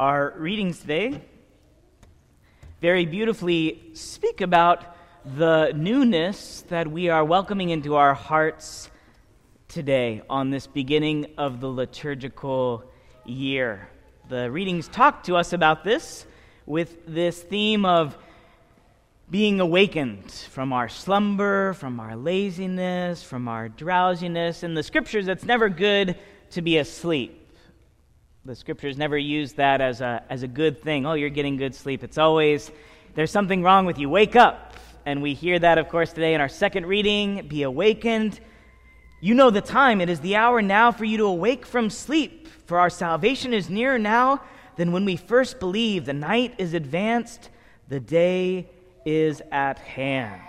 Our readings today very beautifully speak about the newness that we are welcoming into our hearts today on this beginning of the liturgical year. The readings talk to us about this with this theme of being awakened from our slumber, from our laziness, from our drowsiness. In the scriptures, it's never good to be asleep. The scriptures never use that as a good thing. Oh, you're getting good sleep. It's always, there's something wrong with you. Wake up. And we hear that, of course, today in our second reading. Be awakened. You know the time. It is the hour now for you to awake from sleep. For our salvation is nearer now than when we first believed. The night is advanced. The day is at hand.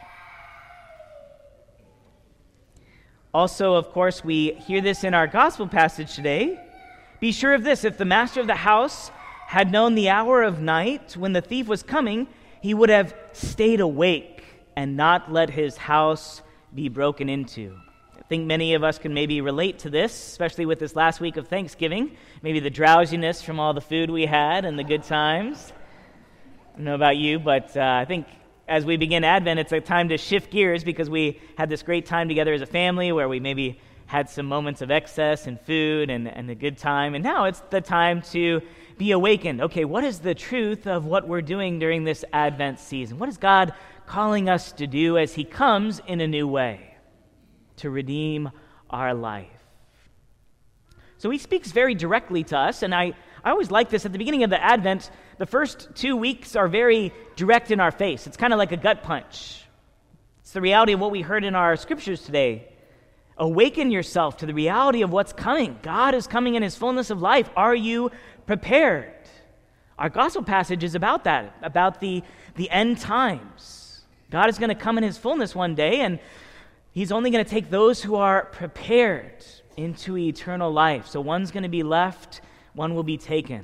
Also, of course, we hear this in our gospel passage today. Be sure of this, if the master of the house had known the hour of night when the thief was coming, he would have stayed awake and not let his house be broken into. I think many of us can maybe relate to this, especially with this last week of Thanksgiving. Maybe the drowsiness from all the food we had and the good times. I don't know about you, but I think as we begin Advent, it's a time to shift gears because we had this great time together as a family where we maybe had some moments of excess in food and a good time. And now it's the time to be awakened. Okay, what is the truth of what we're doing during this Advent season? What is God calling us to do as He comes in a new way to redeem our life? So He speaks very directly to us, and I always like this. At the beginning of the Advent, the first 2 weeks are very direct in our face. It's kind of like a gut punch. It's the reality of what we heard in our scriptures today. Awaken yourself to the reality of what's coming. God is coming in His fullness of life. Are you prepared? Our gospel passage is about that, about the end times. God is going to come in His fullness one day, and He's only going to take those who are prepared into eternal life. So one's going to be left, one will be taken.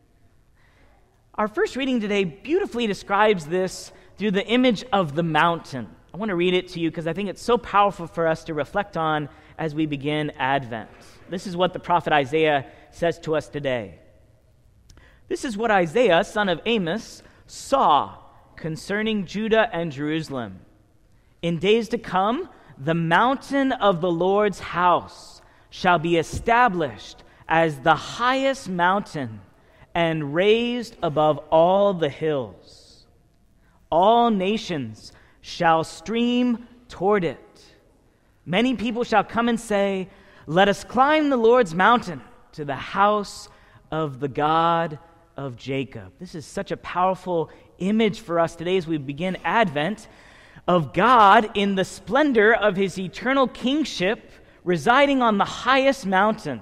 Our first reading today beautifully describes this through the image of the mountain. I want to read it to you because I think it's so powerful for us to reflect on as we begin Advent. This is what the prophet Isaiah says to us today. This is what Isaiah, son of Amos, saw concerning Judah and Jerusalem. In days to come, the mountain of the Lord's house shall be established as the highest mountain and raised above all the hills. All nations shall stream toward it. Many people shall come and say, let us climb the Lord's mountain to the house of the God of Jacob. This is such a powerful image for us today as we begin Advent of God in the splendor of His eternal kingship residing on the highest mountain,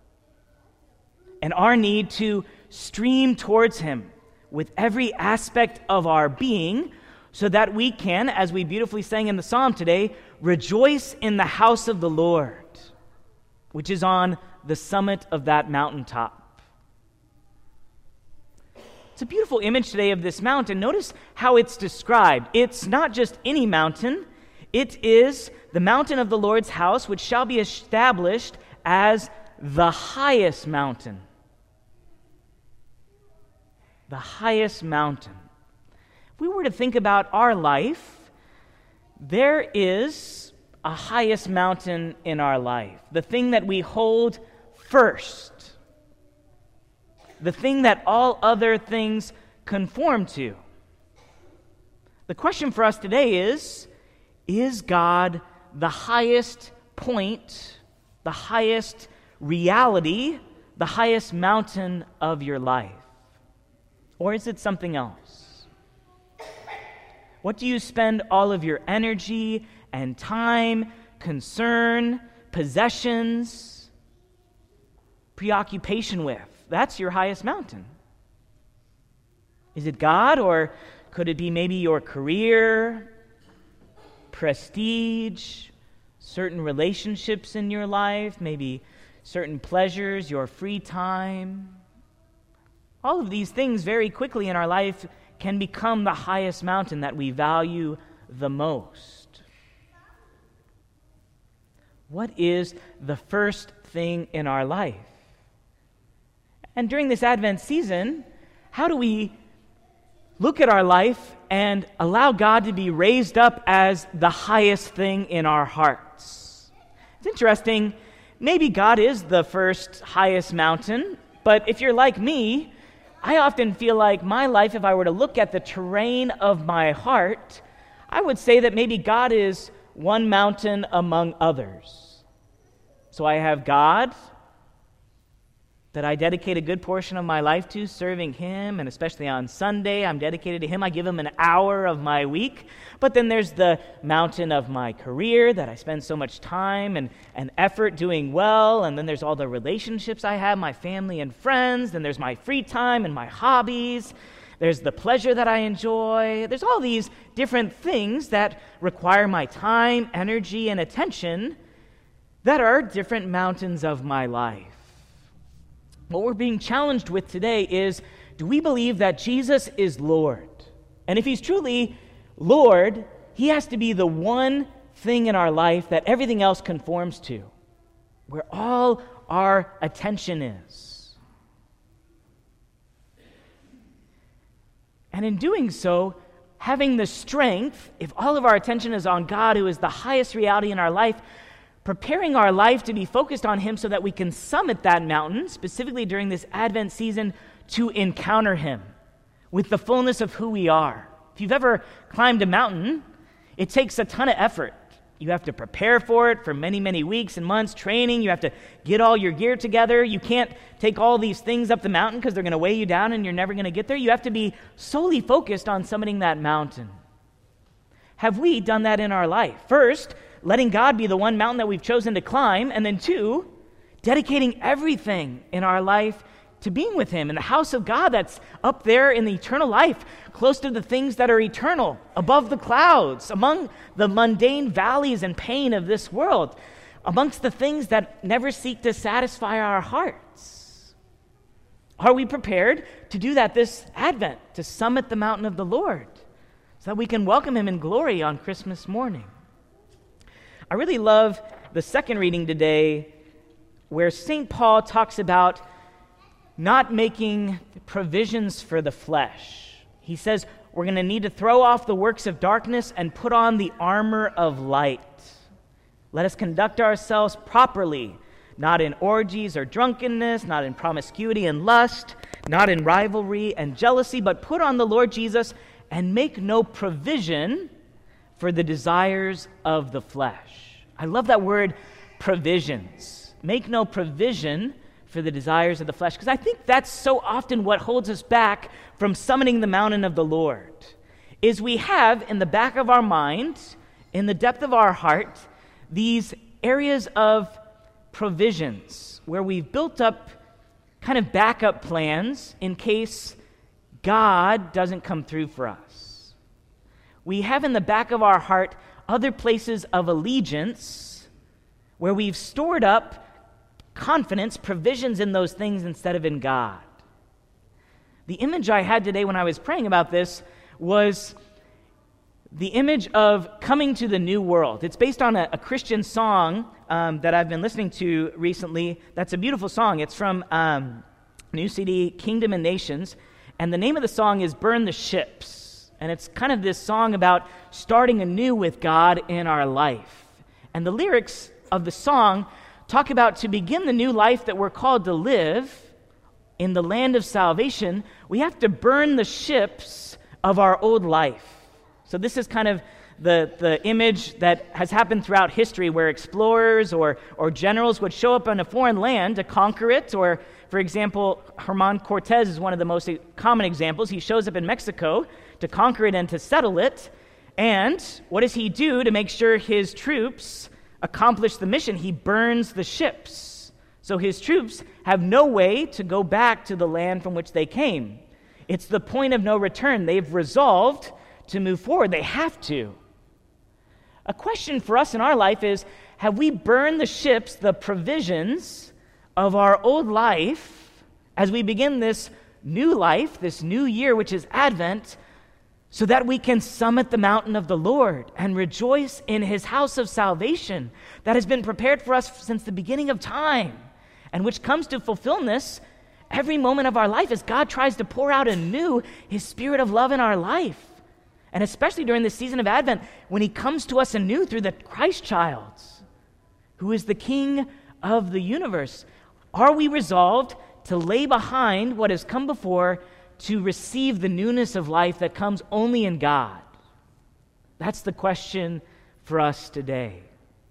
and our need to stream towards Him with every aspect of our being, so that we can, as we beautifully sang in the psalm today, rejoice in the house of the Lord, which is on the summit of that mountaintop. It's a beautiful image today of this mountain. Notice how it's described. It's not just any mountain. It is the mountain of the Lord's house, which shall be established as the highest mountain. The highest mountain. If we were to think about our life, there is a highest mountain in our life. The thing that we hold first. The thing that all other things conform to. The question for us today is God the highest point, the highest reality, the highest mountain of your life? Or is it something else? What do you spend all of your energy and time, concern, possessions, preoccupation with? That's your highest mountain. Is it God, or could it be maybe your career, prestige, certain relationships in your life, maybe certain pleasures, your free time? All of these things very quickly in our life can become the highest mountain that we value the most. What is the first thing in our life? And during this Advent season, how do we look at our life and allow God to be raised up as the highest thing in our hearts? It's interesting. Maybe God is the first highest mountain, but if you're like me, I often feel like my life, if I were to look at the terrain of my heart, I would say that maybe God is one mountain among others. So I have God that I dedicate a good portion of my life to, serving Him, and especially on Sunday, I'm dedicated to Him. I give Him an hour of my week. But then there's the mountain of my career that I spend so much time and effort doing well, and then there's all the relationships I have, my family and friends, then there's my free time and my hobbies, there's the pleasure that I enjoy, there's all these different things that require my time, energy, and attention that are different mountains of my life. What we're being challenged with today is, do we believe that Jesus is Lord? And if He's truly Lord, He has to be the one thing in our life that everything else conforms to, where all our attention is. And in doing so, having the strength, if all of our attention is on God, who is the highest reality in our life, preparing our life to be focused on Him so that we can summit that mountain, specifically during this Advent season, to encounter Him with the fullness of who we are. If you've ever climbed a mountain, it takes a ton of effort. You have to prepare for it for many, many weeks and months, training. You have to get all your gear together. You can't take all these things up the mountain because they're going to weigh you down and you're never going to get there. You have to be solely focused on summiting that mountain. Have we done that in our life? First, letting God be the one mountain that we've chosen to climb, and then two, dedicating everything in our life to being with Him in the house of God that's up there in the eternal life, close to the things that are eternal, above the clouds, among the mundane valleys and pain of this world, amongst the things that never seek to satisfy our hearts. Are we prepared to do that this Advent, to summit the mountain of the Lord, so that we can welcome Him in glory on Christmas morning? I really love the second reading today where St. Paul talks about not making provisions for the flesh. He says we're going to need to throw off the works of darkness and put on the armor of light. Let us conduct ourselves properly, not in orgies or drunkenness, not in promiscuity and lust, not in rivalry and jealousy, but put on the Lord Jesus and make no provision for the desires of the flesh. I love that word, provisions. Make no provision for the desires of the flesh, because I think that's so often what holds us back from summiting the mountain of the Lord, is we have in the back of our mind, in the depth of our heart, these areas of provisions where we've built up kind of backup plans in case God doesn't come through for us. We have in the back of our heart other places of allegiance where we've stored up confidence, provisions in those things instead of in God. The image I had today when I was praying about this was the image of coming to the new world. It's based on a Christian song that I've been listening to recently. That's a beautiful song. It's from new CD, Kingdom and Nations, and the name of the song is Burn the Ships. And it's kind of this song about starting anew with God in our life. And the lyrics of the song talk about to begin the new life that we're called to live in the land of salvation, we have to burn the ships of our old life. So this is kind of the image that has happened throughout history where explorers or generals would show up on a foreign land to conquer it. Or, for example, Herman Cortez is one of the most common examples. He shows up in Mexico to conquer it and to settle it. And what does he do to make sure his troops accomplish the mission? He burns the ships. So his troops have no way to go back to the land from which they came. It's the point of no return. They've resolved to move forward. They have to. A question for us in our life is, have we burned the ships, the provisions of our old life as we begin this new life, this new year, which is Advent, so that we can summit the mountain of the Lord and rejoice in His house of salvation that has been prepared for us since the beginning of time, and which comes to fulfillment every moment of our life as God tries to pour out anew his spirit of love in our life. And especially during this season of Advent, when he comes to us anew through the Christ child, who is the King of the universe. Are we resolved to lay behind what has come before to receive the newness of life that comes only in God? That's the question for us today.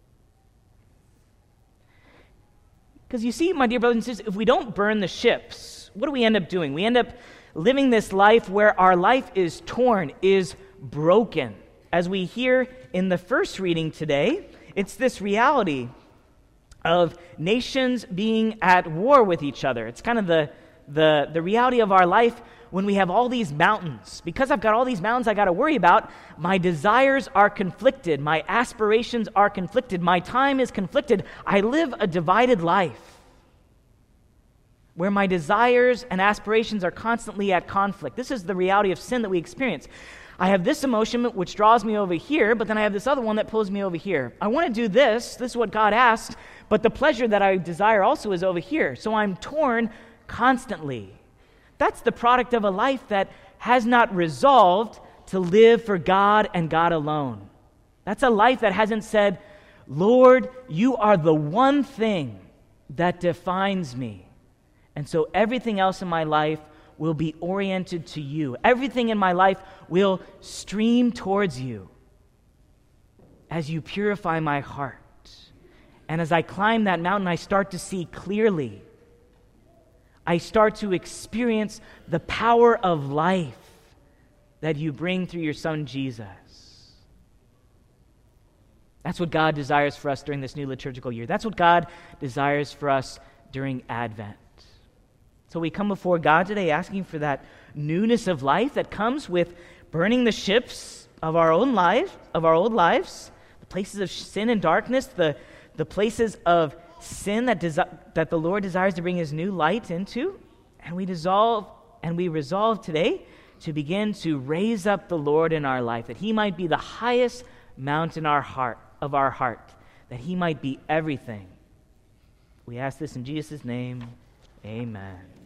Because you see, my dear brothers and sisters, if we don't burn the ships, what do we end up doing? We end up living this life where our life is torn, is broken. As we hear in the first reading today, it's this reality of nations being at war with each other. It's kind of the reality of our life when we have all these mountains. Because I've got all these mountains I got to worry about, my desires are conflicted, my aspirations are conflicted, my time is conflicted. I live a divided life where my desires and aspirations are constantly at conflict. This is the reality of sin that we experience. I have this emotion which draws me over here, but then I have this other one that pulls me over here. I want to do this is what God asked, but the pleasure that I desire also is over here. So I'm torn constantly. That's the product of a life that has not resolved to live for God and God alone. That's a life that hasn't said, Lord, you are the one thing that defines me. And so everything else in my life will be oriented to you. Everything in my life will stream towards you as you purify my heart. And as I climb that mountain, I start to see clearly. I start to experience the power of life that you bring through your Son, Jesus. That's what God desires for us during this new liturgical year. That's what God desires for us during Advent. So we come before God today asking for that newness of life that comes with burning the ships of our own life, of our old lives, the places of sin and darkness, the places of sin that the Lord desires to bring his new light into. And we resolve today to begin to raise up the Lord in our life, that he might be the highest mountain of our heart, that he might be everything. We ask this in Jesus' name. Amen.